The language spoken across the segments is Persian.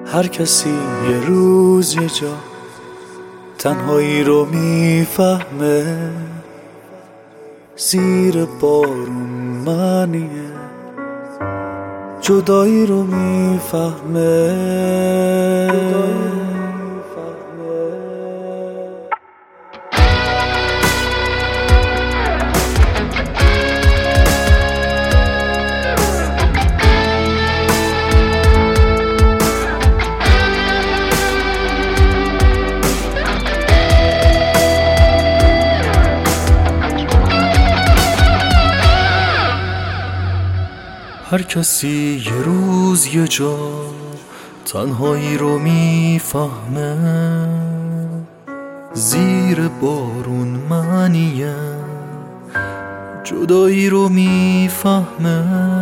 هر کسی یه روز یه جا تنهایی رو میفهمه، زیر بارون معنیه جدایی رو میفهمه. هر کسی یه روز یه جا تنهایی رو میفهمه، زیر بارون معنیه جدایی رو میفهمه.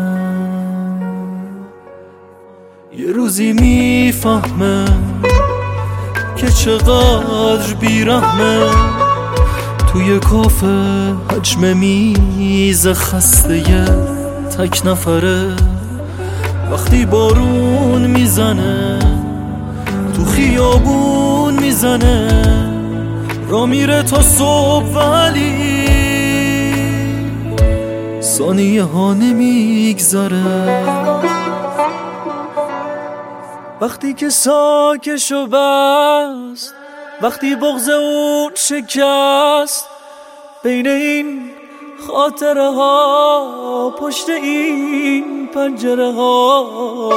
یه روزی میفهمه که چقدر بیرحمه، توی کافه حجم میز خسته تک نفره. وقتی بارون میزنه تو خیابون میزنه، را میره تا صبح ولی ثانیه ها نمیگذره. وقتی که ساکشو بست، وقتی بغض اون شکست، بین این خاطره ها پشت این پنجره ها،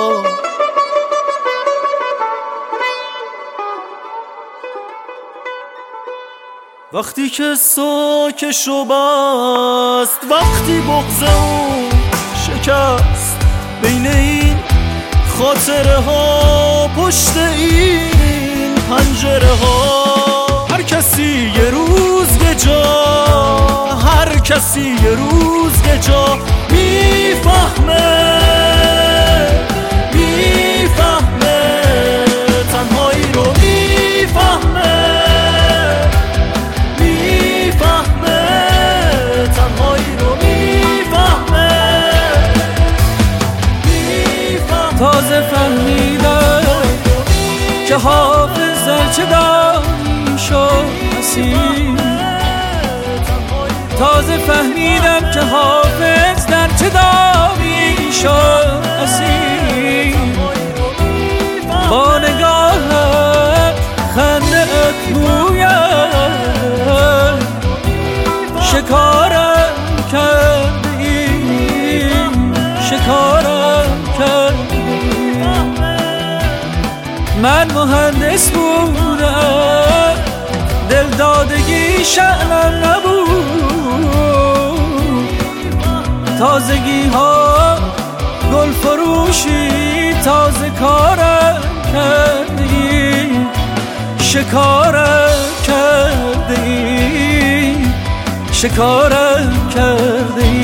وقتی که ساکشو بست، وقتی بغض اون شکست، بین این خاطره ها پشت این پنجره ها. هر کسی یه روز یه جا، هر کسی یه روز یه جا میفهمه، میفهمه تنهایی رو میفهمه، میفهمه تنهایی رو میفهمه، میفهمه. تازه فهمیدم که حافظ در چه دامی شد اسیر، تازه فهمیدم که حافظ در چه دامی شد اسیر. با نگاهت خنده‌ات بویم شکارم کردی، شکارم کردی. من مهندس بودم، دلدادگی شأنم نبود، تازگی ها گل فروشی تازه کارم کردی، شکارم کردی، شکارم کردی.